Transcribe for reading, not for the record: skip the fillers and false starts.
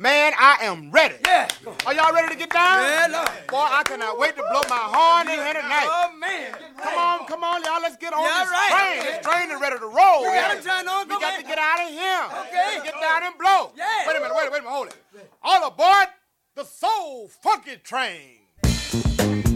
Man, I am ready. Yeah. Are y'all ready to get down? Yeah, Lord. Boy, I cannot wait to blow my horn in here tonight. Oh, man. Come on, y'all. Let's get on Yeah, this right. train. This train is ready to roll. You got him trying on, We go got ahead. to get out of here. Okay. Get down and blow. Yeah. Wait a minute, hold it. All aboard the Soul Funky Train.